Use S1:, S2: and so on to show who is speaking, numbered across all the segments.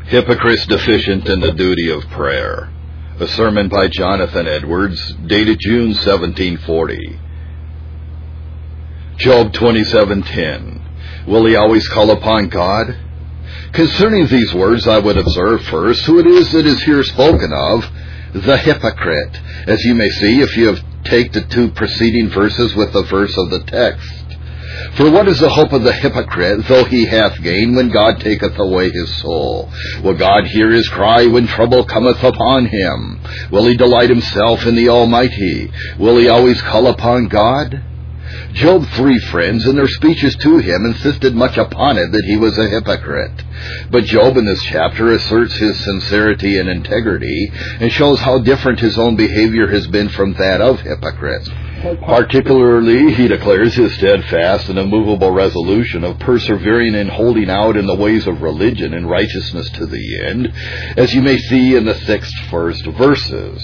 S1: Hypocrites deficient in the duty of prayer. A sermon by Jonathan Edwards, dated June 1740. Job 27:10. Will he always call upon God? Concerning these words I would observe first who it is that is here spoken of, the hypocrite, as you may see if you take the two preceding verses with the verse of the text. For what is the hope of the hypocrite, though he hath gain, when God taketh away his soul? Will God hear his cry when trouble cometh upon him? Will he delight himself in the Almighty? Will he always call upon God? Job's three friends, in their speeches to him, insisted much upon it that he was a hypocrite. But Job in this chapter asserts his sincerity and integrity, and shows how different his own behavior has been from that of hypocrites. Particularly, he declares his steadfast and immovable resolution of persevering and holding out in the ways of religion and righteousness to the end, as you may see in the 6th first verses.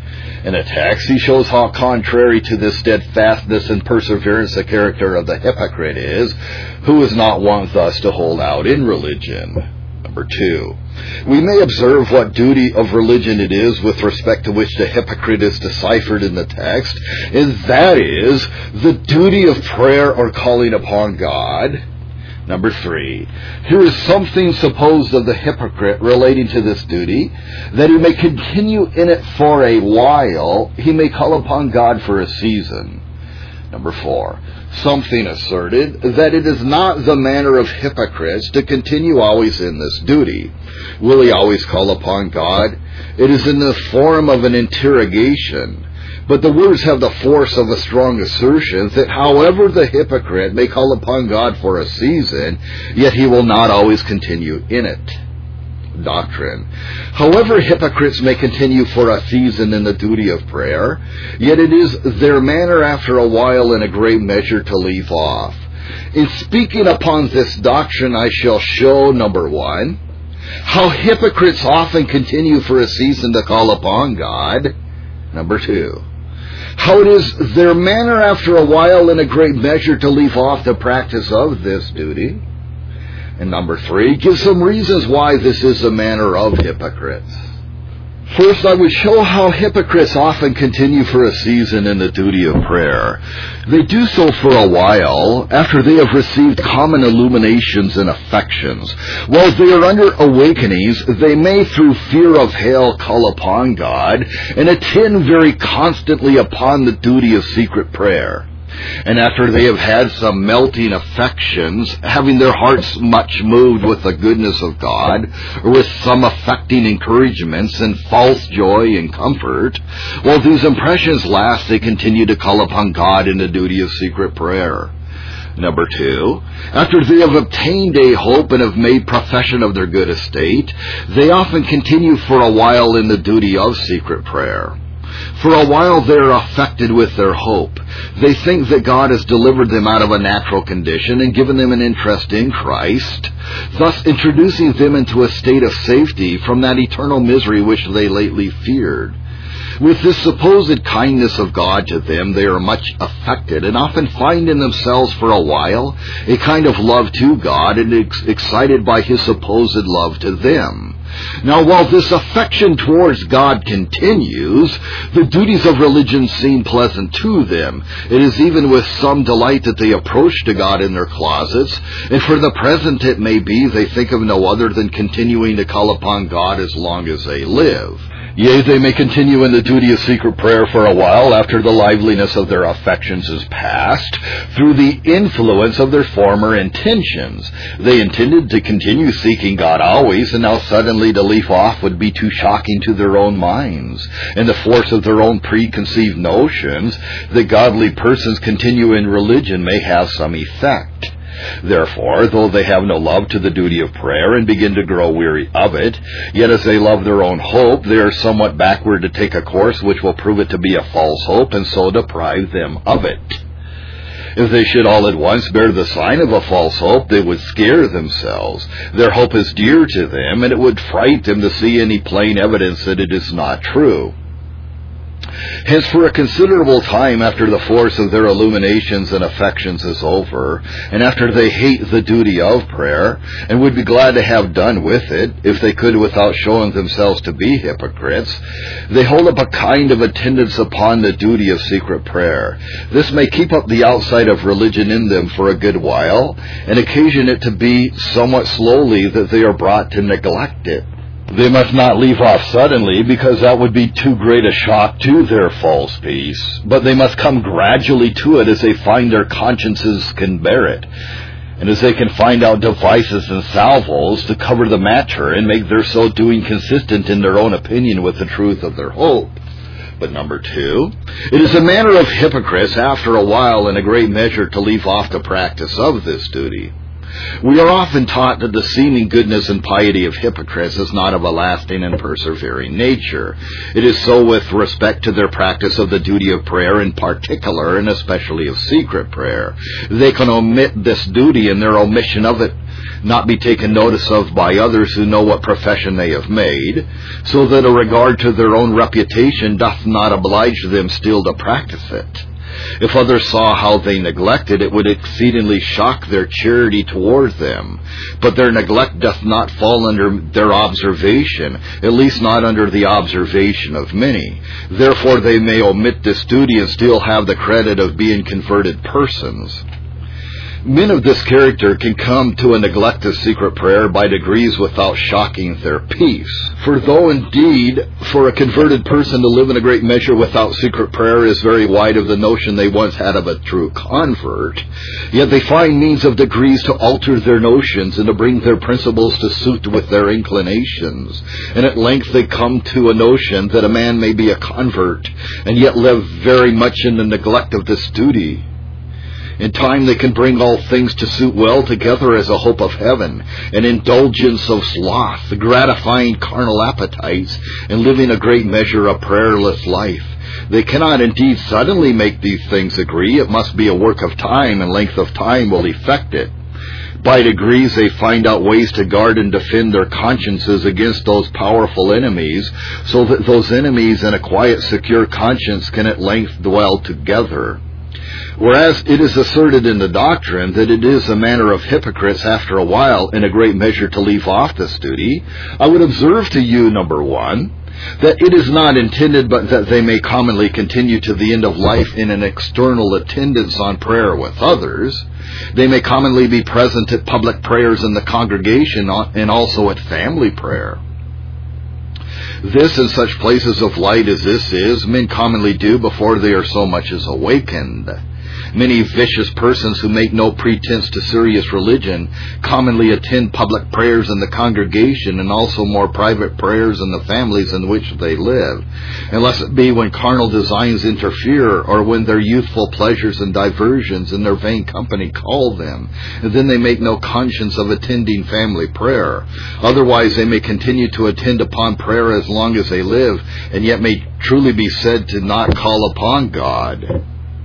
S1: In a text, he shows how contrary to this steadfastness and perseverance the character of the hypocrite is, who is not wont thus to hold out in religion. Number 2. We may observe what duty of religion it is with respect to which the hypocrite is deciphered in the text, and that is the duty of prayer or calling upon God. Number 3, here is something supposed of the hypocrite relating to this duty, that he may continue in it for a while, he may call upon God for a season. Number 4, something asserted that it is not the manner of hypocrites to continue always in this duty. Will he always call upon God? It is in the form of an interrogation. But the words have the force of a strong assertion that however the hypocrite may call upon God for a season, yet he will not always continue in it. Doctrine. However hypocrites may continue for a season in the duty of prayer, yet it is their manner after a while in a great measure to leave off. In speaking upon this doctrine I shall show, number 1, how hypocrites often continue for a season to call upon God. Number 2, how it is their manner after a while in a great measure to leave off the practice of this duty. And number 3, give some reasons why this is the manner of hypocrites. First, I would show how hypocrites often continue for a season in the duty of prayer. They do so for a while after they have received common illuminations and affections. While they are under awakenings, they may, through fear of hell, call upon God and attend very constantly upon the duty of secret prayer. And after they have had some melting affections, having their hearts much moved with the goodness of God, or with some affecting encouragements and false joy and comfort, while these impressions last, they continue to call upon God in the duty of secret prayer. Number 2, after they have obtained a hope and have made profession of their good estate, they often continue for a while in the duty of secret prayer. For a while they are affected with their hope. They think that God has delivered them out of a natural condition and given them an interest in Christ, thus introducing them into a state of safety from that eternal misery which they lately feared. With this supposed kindness of God to them, they are much affected and often find in themselves for a while a kind of love to God and excited by His supposed love to them. Now, while this affection towards God continues, the duties of religion seem pleasant to them. It is even with some delight that they approach to God in their closets, and for the present it may be they think of no other than continuing to call upon God as long as they live. Yea, they may continue in the duty of secret prayer for a while after the liveliness of their affections is past, through the influence of their former intentions. They intended to continue seeking God always, and now suddenly to leave off would be too shocking to their own minds, and the force of their own preconceived notions that godly persons continue in religion may have some effect. Therefore, though they have no love to the duty of prayer and begin to grow weary of it, yet as they love their own hope, they are somewhat backward to take a course which will prove it to be a false hope and so deprive them of it. If they should all at once bear the sign of a false hope, they would scare themselves. Their hope is dear to them, and it would fright them to see any plain evidence that it is not true. Hence, for a considerable time after the force of their illuminations and affections is over, and after they hate the duty of prayer, and would be glad to have done with it, if they could without showing themselves to be hypocrites, they hold up a kind of attendance upon the duty of secret prayer. This may keep up the outside of religion in them for a good while, and occasion it to be somewhat slowly that they are brought to neglect it. They must not leave off suddenly, because that would be too great a shock to their false peace, but they must come gradually to it as they find their consciences can bear it, and as they can find out devices and salvos to cover the matter and make their so doing consistent in their own opinion with the truth of their hope. But number 2, it is a manner of hypocrites after a while in a great measure to leave off the practice of this duty. We are often taught that the seeming goodness and piety of hypocrites is not of a lasting and persevering nature. It is so with respect to their practice of the duty of prayer in particular, and especially of secret prayer. They can omit this duty, and their omission of it not be taken notice of by others who know what profession they have made, so that a regard to their own reputation doth not oblige them still to practice it. If others saw how they neglected, it would exceedingly shock their charity toward them. But their neglect doth not fall under their observation, at least not under the observation of many. Therefore they may omit this duty and still have the credit of being converted persons. Men of this character can come to a neglect of secret prayer by degrees without shocking their peace. For though indeed for a converted person to live in a great measure without secret prayer is very wide of the notion they once had of a true convert, yet they find means of degrees to alter their notions and to bring their principles to suit with their inclinations. And at length they come to a notion that a man may be a convert and yet live very much in the neglect of this duty. In time they can bring all things to suit well together as a hope of heaven, an indulgence of sloth, gratifying carnal appetites, and living a great measure a prayerless life. They cannot indeed suddenly make these things agree. It must be a work of time, and length of time will effect it. By degrees they find out ways to guard and defend their consciences against those powerful enemies, so that those enemies and a quiet, secure conscience can at length dwell together. Whereas it is asserted in the doctrine that it is a manner of hypocrites after a while in a great measure to leave off this duty, I would observe to you, number 1, that it is not intended but that they may commonly continue to the end of life in an external attendance on prayer with others. They may commonly be present at public prayers in the congregation and also at family prayer. This in such places of light as this is, men commonly do before they are so much as awakened. Many vicious persons who make no pretense to serious religion commonly attend public prayers in the congregation and also more private prayers in the families in which they live, unless it be when carnal designs interfere or when their youthful pleasures and diversions in their vain company call them, and then they make no conscience of attending family prayer. Otherwise they may continue to attend upon prayer as long as they live, and yet may truly be said to not call upon God.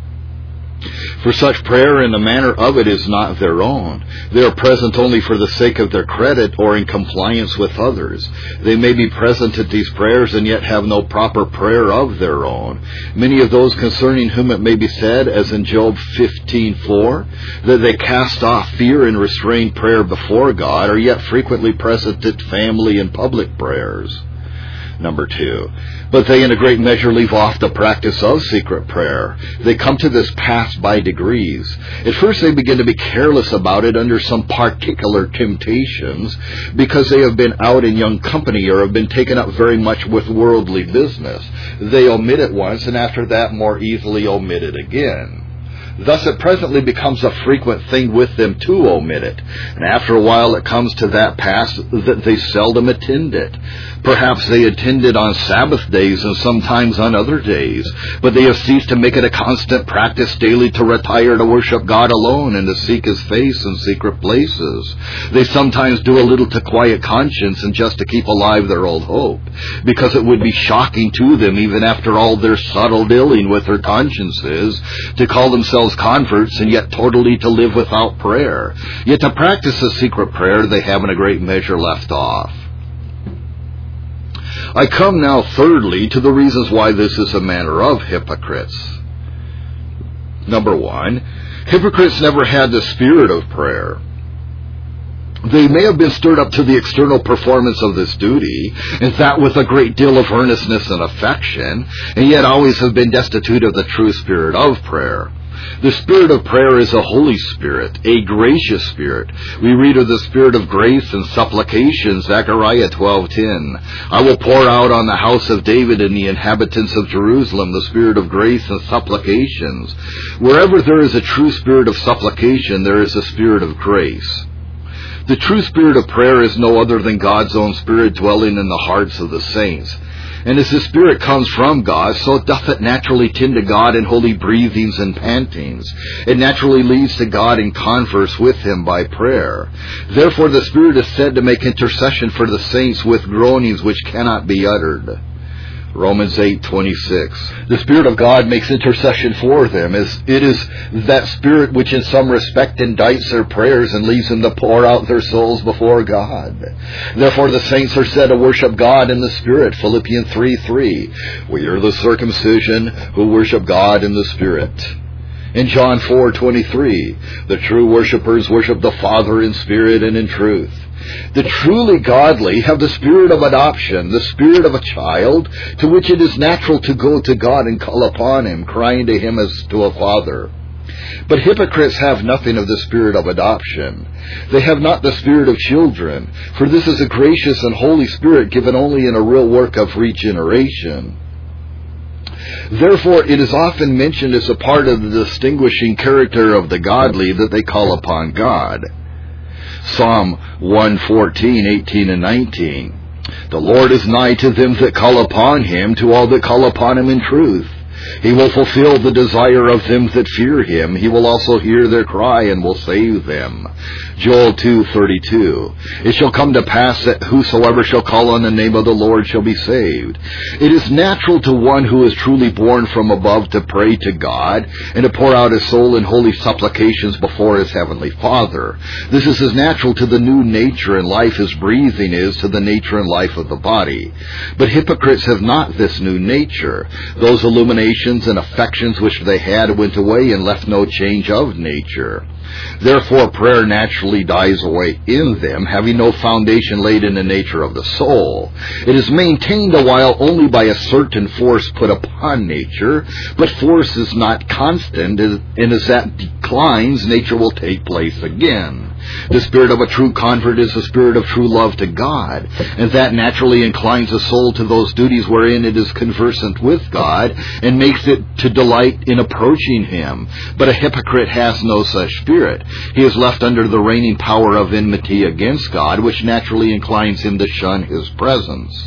S1: For such prayer in the manner of it is not their own. They are present only for the sake of their credit or in compliance with others. They may be present at these prayers and yet have no proper prayer of their own. Many of those concerning whom it may be said, as in Job 15:4, that they cast off fear and restrain prayer before God, are yet frequently present at family and public prayers. Number 2, but they in a great measure leave off the practice of secret prayer. They come to this pass by degrees. At first they begin to be careless about it under some particular temptations, because they have been out in young company or have been taken up very much with worldly business. They omit it once, and after that more easily omit it again. Thus it presently becomes a frequent thing with them to omit it, and after a while it comes to that pass that they seldom attend it. Perhaps they attend it on Sabbath days and sometimes on other days, but they have ceased to make it a constant practice daily to retire to worship God alone and to seek His face in secret places. They sometimes do a little to quiet conscience and just to keep alive their old hope, because it would be shocking to them, even after all their subtle dealing with their consciences, to call themselves converts and yet totally to live without prayer. Yet to practice a secret prayer they have in a great measure left off. I come now, thirdly, to the reasons why this is a manner of hypocrites. Number 1, hypocrites never had the spirit of prayer. They may have been stirred up to the external performance of this duty, and that with a great deal of earnestness and affection, and yet always have been destitute of the true spirit of prayer. The spirit of prayer is a Holy Spirit, a gracious spirit. We read of the spirit of grace and supplication, Zechariah 12:10. I will pour out on the house of David and the inhabitants of Jerusalem the spirit of grace and supplications. Wherever there is a true spirit of supplication, there is a spirit of grace. The true spirit of prayer is no other than God's own Spirit dwelling in the hearts of the saints. And as the Spirit comes from God, so doth it naturally tend to God in holy breathings and pantings. It naturally leads to God in converse with Him by prayer. Therefore the Spirit is said to make intercession for the saints with groanings which cannot be uttered. Romans 8:26. The Spirit of God makes intercession for them. It is that Spirit which in some respect indicts their prayers and leads them to pour out their souls before God. Therefore the saints are said to worship God in the Spirit. Philippians 3:3. We are the circumcision who worship God in the Spirit. In John 4:23, the true worshippers worship the Father in spirit and in truth. The truly godly have the spirit of adoption, the spirit of a child, to which it is natural to go to God and call upon Him, crying to Him as to a father. But hypocrites have nothing of the spirit of adoption. They have not the spirit of children, for this is a gracious and holy spirit given only in a real work of regeneration. Therefore, it is often mentioned as a part of the distinguishing character of the godly that they call upon God. Psalm 114:18 and 19. The Lord is nigh to them that call upon Him, to all that call upon Him in truth. He will fulfill the desire of them that fear Him. He will also hear their cry and will save them. Joel 2:32. It shall come to pass that whosoever shall call on the name of the Lord shall be saved. It is natural to one who is truly born from above to pray to God and to pour out his soul in holy supplications before his heavenly Father. This is as natural to the new nature and life as breathing is to the nature and life of the body. But hypocrites have not this new nature. Those illuminations and affections which they had went away and left no change of nature. Therefore prayer naturally dies away in them, having no foundation laid in the nature of the soul. It is maintained a while only by a certain force put upon nature, but force is not constant, and as that declines, nature will take place again. The spirit of a true convert is the spirit of true love to God, and that naturally inclines the soul to those duties wherein it is conversant with God, and makes it to delight in approaching Him. But a hypocrite has no such spirit. He is left under the reigning power of enmity against God, which naturally inclines him to shun His presence.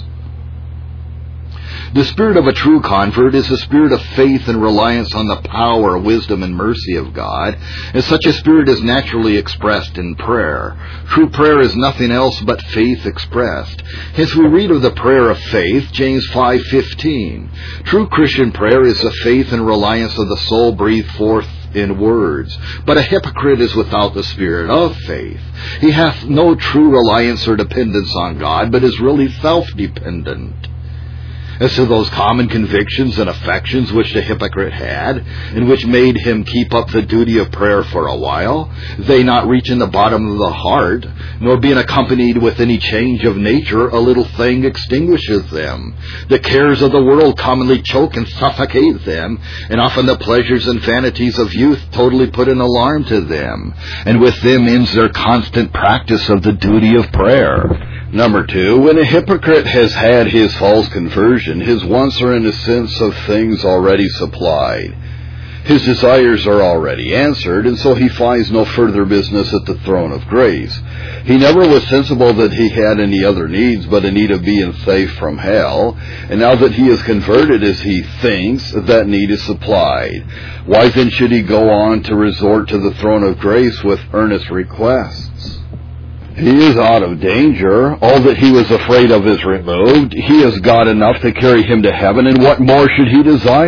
S1: The spirit of a true convert is the spirit of faith and reliance on the power, wisdom, and mercy of God, and such a spirit is naturally expressed in prayer. True prayer is nothing else but faith expressed. Hence we read of the prayer of faith, James 5:15. True Christian prayer is the faith and reliance of the soul breathed forth in words. But a hypocrite is without the spirit of faith. He hath no true reliance or dependence on God, but is really self-dependent. As to those common convictions and affections which the hypocrite had, and which made him keep up the duty of prayer for a while, they not reaching the bottom of the heart, nor being accompanied with any change of nature, a little thing extinguishes them. The cares of the world commonly choke and suffocate them, and often the pleasures and vanities of youth totally put an alarm to them, and with them ends their constant practice of the duty of prayer. Number 2, when a hypocrite has had his false conversion, his wants are in a sense of things already supplied. His desires are already answered, and so he finds no further business at the throne of grace. He never was sensible that he had any other needs but a need of being safe from hell, and now that he is converted as he thinks, that need is supplied. Why then should he go on to resort to the throne of grace with earnest requests? He is out of danger. All that he was afraid of is removed. He has got enough to carry him to heaven, and what more should he desire?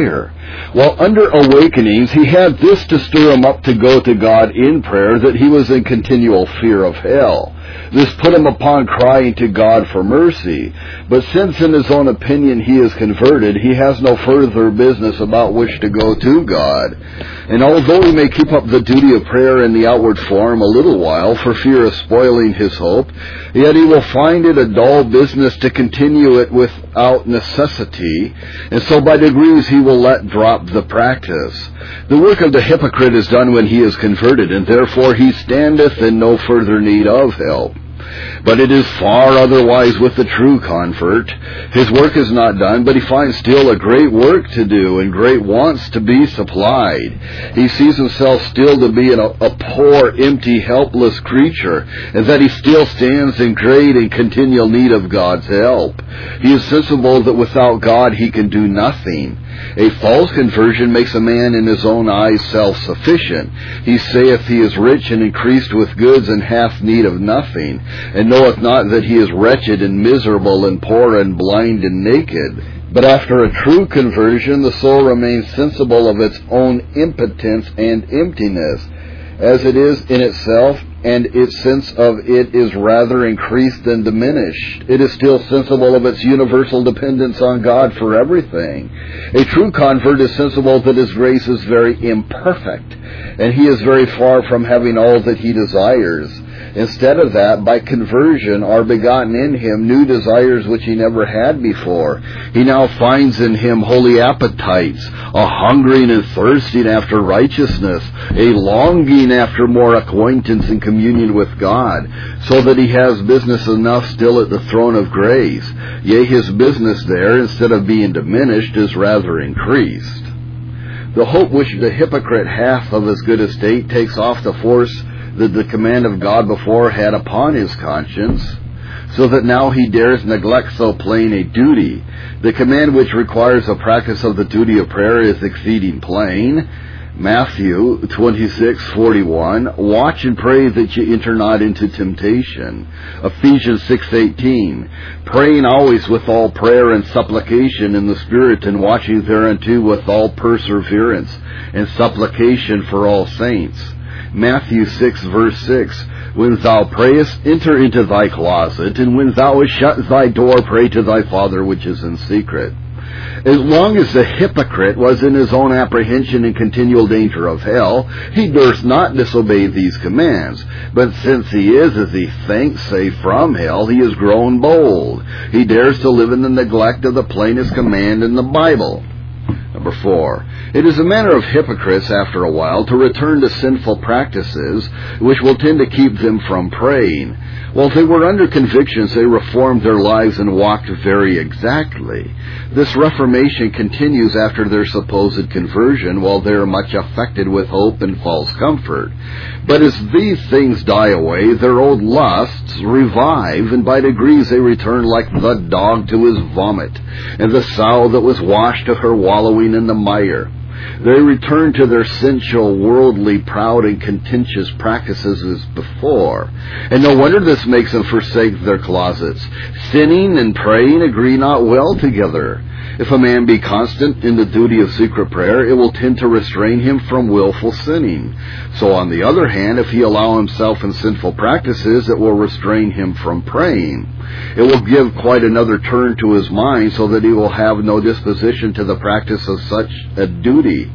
S1: While under awakenings, he had this to stir him up to go to God in prayer, that he was in continual fear of hell. This put him upon crying to God for mercy. But since in his own opinion he is converted, he has no further business about which to go to God. And although he may keep up the duty of prayer in the outward form a little while for fear of spoiling his hope, yet he will find it a dull business to continue it without necessity, and so by degrees he will let drop the practice. The work of the hypocrite is done when he is converted, and therefore he standeth in no further need of help. But it is far otherwise with the true convert. His work is not done, but he finds still a great work to do, and great wants to be supplied. He sees himself still to be a poor, empty, helpless creature, and that he still stands in great and continual need of God's help. He is sensible that without God he can do nothing. A false conversion makes a man in his own eyes self-sufficient. He saith he is rich and increased with goods, and hath need of nothing, and knoweth not that he is wretched and miserable and poor and blind and naked. But after a true conversion, the soul remains sensible of its own impotence and emptiness, as it is in itself, and its sense of it is rather increased than diminished. It is still sensible of its universal dependence on God for everything. A true convert is sensible that his grace is very imperfect, and he is very far from having all that he desires. Instead of that, by conversion are begotten in him new desires which he never had before. He now finds in him holy appetites, a hungering and thirsting after righteousness, a longing after more acquaintance and communion with God, so that he has business enough still at the throne of grace. Yea, his business there, instead of being diminished, is rather increased. The hope which the hypocrite hath of his good estate takes off the force that the command of God before had upon his conscience, so that now he dares neglect so plain a duty. The command which requires a practice of the duty of prayer is exceeding plain. Matthew 26:41, watch and pray that ye enter not into temptation. Ephesians 6:18, praying always with all prayer and supplication in the Spirit, and watching thereunto with all perseverance and supplication for all saints. Matthew 6:6, when thou prayest, enter into thy closet, and when thou hast shut thy door, pray to thy Father which is in secret. As long as the hypocrite was in his own apprehension and continual danger of hell, he durst not disobey these commands. But since he is, as he thinks, safe from hell, he is grown bold. He dares to live in the neglect of the plainest command in the Bible. Number 4, it is a manner of hypocrites after a while to return to sinful practices which will tend to keep them from praying. While they were under convictions, they reformed their lives and walked very exactly. This reformation continues after their supposed conversion, while they are much affected with hope and false comfort. But as these things die away, their old lusts revive, and by degrees they return like the dog to his vomit, and the sow that was washed to her wallowing in the mire. They return to their sensual, worldly, proud, and contentious practices as before. And no wonder this makes them forsake their closets. Sinning and praying agree not well together. If a man be constant in the duty of secret prayer, it will tend to restrain him from willful sinning. So on the other hand, if he allow himself in sinful practices, it will restrain him from praying. It will give quite another turn to his mind, so that he will have no disposition to the practice of such a duty.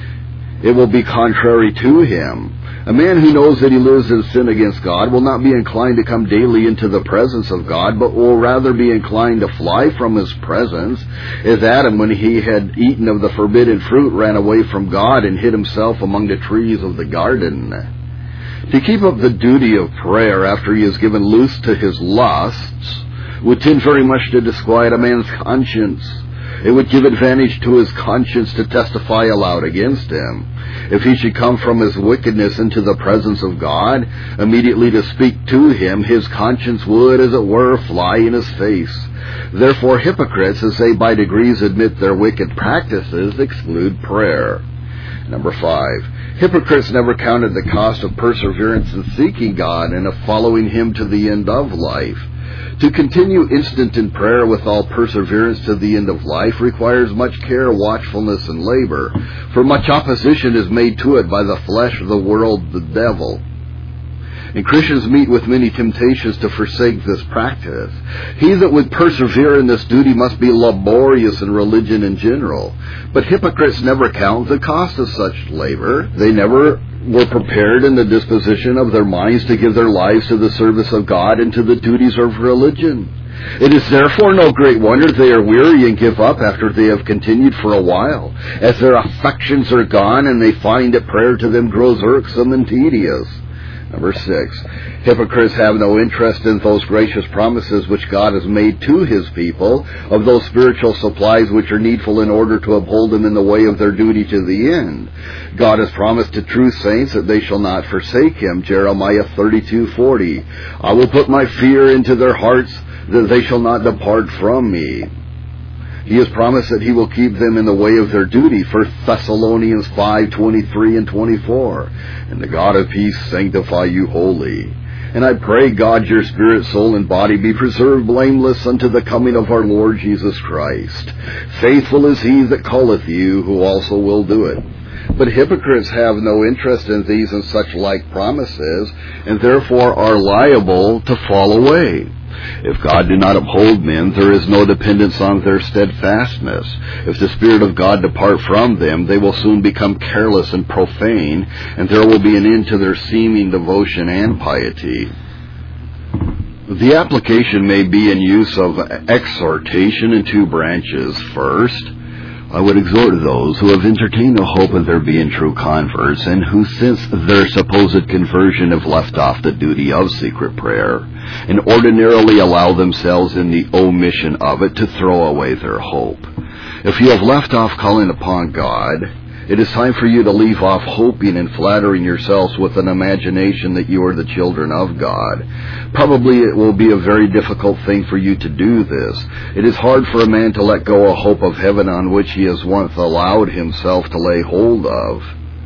S1: It will be contrary to him. A man who knows that he lives in sin against God will not be inclined to come daily into the presence of God, but will rather be inclined to fly from his presence, as Adam, when he had eaten of the forbidden fruit, ran away from God and hid himself among the trees of the garden. To keep up the duty of prayer after he has given loose to his lusts would tend very much to disquiet a man's conscience. It would give advantage to his conscience to testify aloud against him. If he should come from his wickedness into the presence of God, immediately to speak to him, his conscience would, as it were, fly in his face. Therefore hypocrites, as they by degrees admit their wicked practices, exclude prayer. Number 5, hypocrites never counted the cost of perseverance in seeking God and of following Him to the end of life. To continue instant in prayer with all perseverance to the end of life requires much care, watchfulness, and labor, for much opposition is made to it by the flesh, the world, the devil. And Christians meet with many temptations to forsake this practice. He that would persevere in this duty must be laborious in religion in general. But hypocrites never count the cost of such labor. They never were prepared in the disposition of their minds to give their lives to the service of God and to the duties of religion. It is therefore no great wonder they are weary and give up after they have continued for a while, as their affections are gone and they find that prayer to them grows irksome and tedious. Number 6, hypocrites have no interest in those gracious promises which God has made to His people, of those spiritual supplies which are needful in order to uphold them in the way of their duty to the end. God has promised to true saints that they shall not forsake Him, Jeremiah 32:40. I will put my fear into their hearts, that they shall not depart from me. He has promised that He will keep them in the way of their duty, 1 Thessalonians 5:23 and 24. And the God of peace sanctify you wholly. And I pray, God, your spirit, soul, and body be preserved blameless unto the coming of our Lord Jesus Christ. Faithful is He that calleth you, who also will do it. But hypocrites have no interest in these and such like promises, and therefore are liable to fall away. If God do not uphold men, there is no dependence on their steadfastness. If the Spirit of God depart from them, they will soon become careless and profane, and there will be an end to their seeming devotion and piety. The application may be in use of exhortation in 2 branches. First, I would exhort those who have entertained a hope of their being true converts, and who since their supposed conversion have left off the duty of secret prayer, and ordinarily allow themselves in the omission of it to throw away their hope. If you have left off calling upon God, it is time for you to leave off hoping and flattering yourselves with an imagination that you are the children of God. Probably it will be a very difficult thing for you to do this. It is hard for a man to let go a hope of heaven on which he has once allowed himself to lay hold of,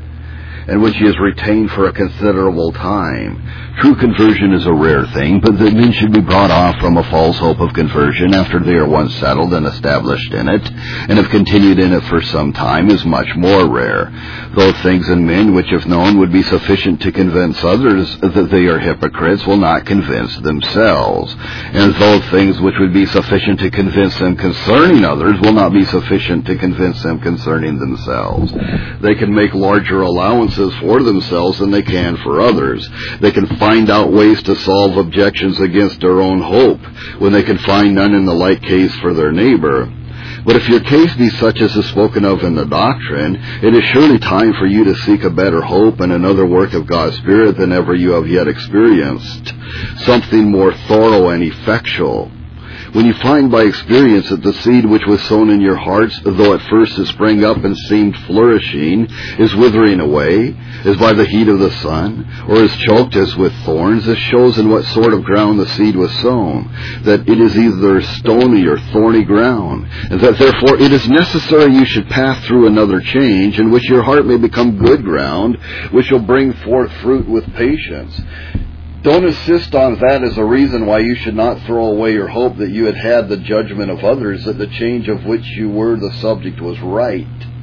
S1: and which he has retained for a considerable time. True conversion is a rare thing, but that men should be brought off from a false hope of conversion after they are once settled and established in it, and have continued in it for some time, is much more rare. Though things and men which, if known, would be sufficient to convince others that they are hypocrites, will not convince themselves. And though things which would be sufficient to convince them concerning others will not be sufficient to convince them concerning themselves. They can make larger allowances for themselves than they can for others. They can find out ways to solve objections against their own hope, when they can find none in the like case for their neighbor. But if your case be such as is spoken of in the doctrine, it is surely time for you to seek a better hope and another work of God's Spirit than ever you have yet experienced, something more thorough and effectual. When you find by experience that the seed which was sown in your hearts, though at first it sprang up and seemed flourishing, is withering away, as by the heat of the sun, or is choked as with thorns, this shows in what sort of ground the seed was sown, that it is either stony or thorny ground, and that therefore it is necessary you should pass through another change, in which your heart may become good ground, which will bring forth fruit with patience. Don't insist on that as a reason why you should not throw away your hope that you had had the judgment of others, that the change of which you were the subject was right.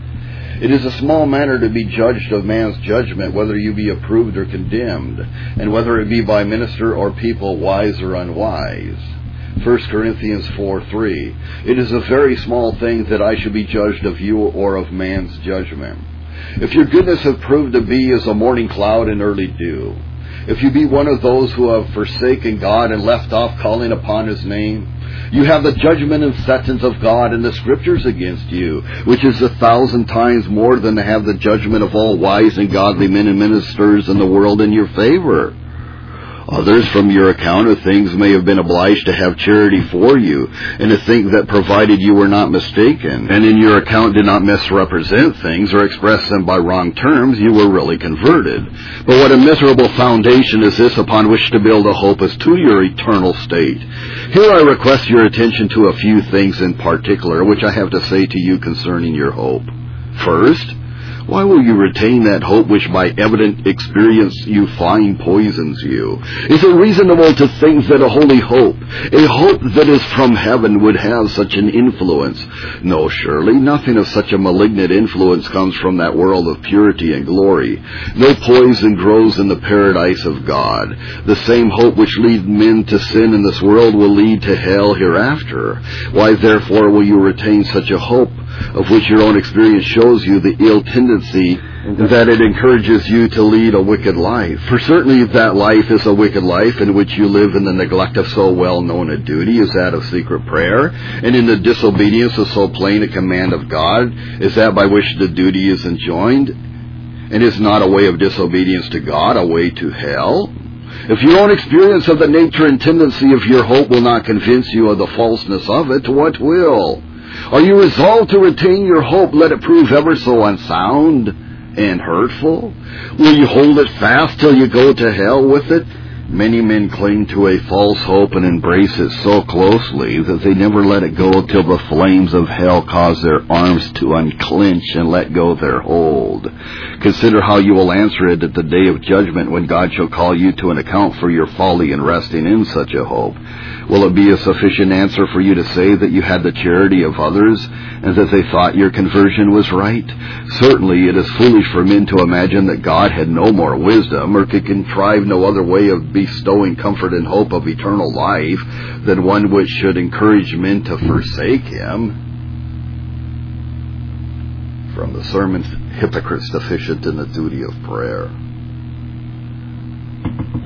S1: It is a small matter to be judged of man's judgment, whether you be approved or condemned, and whether it be by minister or people, wise or unwise. 1 Corinthians 4:3. It is a very small thing that I should be judged of you or of man's judgment. If your goodness have proved to be as a morning cloud and early dew, if you be one of those who have forsaken God and left off calling upon His name, you have the judgment and sentence of God in the Scriptures against you, which is 1,000 times more than to have the judgment of all wise and godly men and ministers in the world in your favor. Others, from your account of things, may have been obliged to have charity for you, and to think that provided you were not mistaken, and in your account did not misrepresent things or express them by wrong terms, you were really converted. But what a miserable foundation is this upon which to build a hope as to your eternal state? Here I request your attention to a few things in particular, which I have to say to you concerning your hope. First,
S2: Why will you retain that hope which by evident experience you find poisons you? Is it reasonable to think that a holy hope, a hope that is from heaven, would have such an influence? No, surely nothing of such a malignant influence comes from that world of purity and glory. No poison grows in the paradise of God. The same hope which leads men to sin in this world will lead to hell hereafter. Why therefore will you retain such a hope, of which your own experience shows you the ill tendency that it encourages you to lead a wicked life? For certainly that life is a wicked life in which you live in the neglect of so well-known a duty as that of secret prayer, and in the disobedience of so plain a command of God as that by which the duty is enjoined, and is not a way of disobedience to God, a way to hell. If your own experience of the nature and tendency of your hope will not convince you of the falseness of it, what will? Are you resolved to retain your hope, let it prove ever so unsound and hurtful? Will you hold it fast till you go to hell with it? Many men cling to a false hope and embrace it so closely that they never let it go till the flames of hell cause their arms to unclench and let go their hold. Consider how you will answer it at the day of judgment, when God shall call you to an account for your folly in resting in such a hope. Will it be a sufficient answer for you to say that you had the charity of others, and that they thought your conversion was right? Certainly it is foolish for men to imagine that God had no more wisdom, or could contrive no other way of bestowing comfort and hope of eternal life than one which should encourage men to forsake Him. From the sermon, Hypocrites Deficient in the Duty of Prayer.